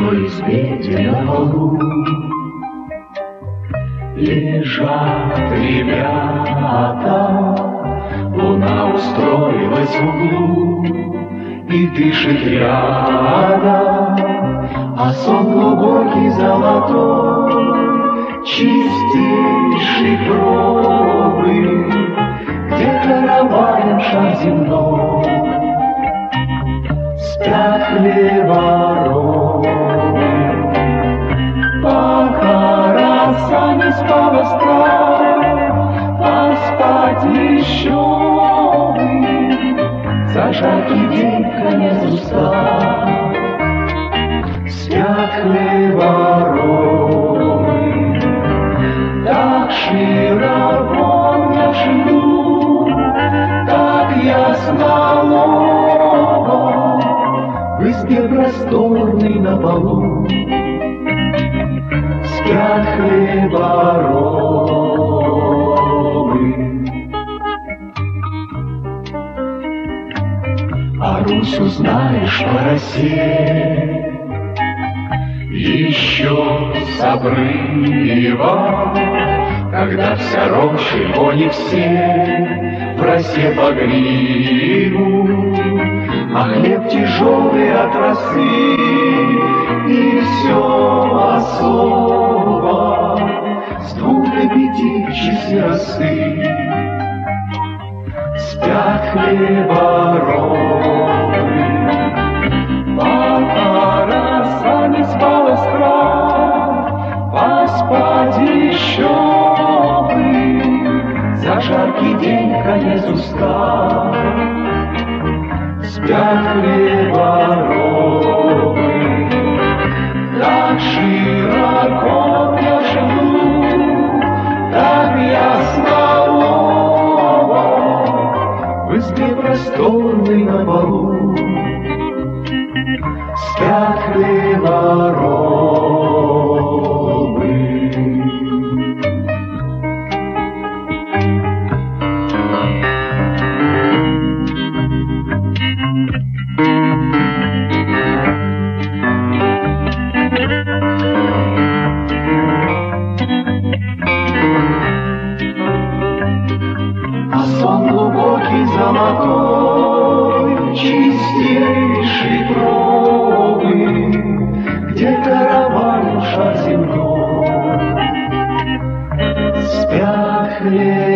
большой избе, где на полу лежат ребята. Луна устроилась в углу и дышит рядом, а сон глубокий золотой, чистейший пробы, где караваем шаг земной. Спят хлеборобы, пока роса не спала страх, поспать еще бы, за жаркий день конец устал. Спят хлеборобы, так широко в нашем дну, так ясно лово, в избе просторной на полу. Спят хлеборобы, а Русь узнаешь по росе еще с обрыва, когда вся роща его не все в росе по гриву, а хлеб тяжелый от росы, и все особо с 2 до 5 часы росы. Спят хлеборобы, пока роса не спала страх, поспать еще бы, за жаркий день конец устал. Спят хлеборобы, так широко в нашем дну, так ясно лово, в избе просторной на полу. Спят хлеборобы. А сон глубокий золотой, чистейший пробы, где караван шаг земной. Спят хлеб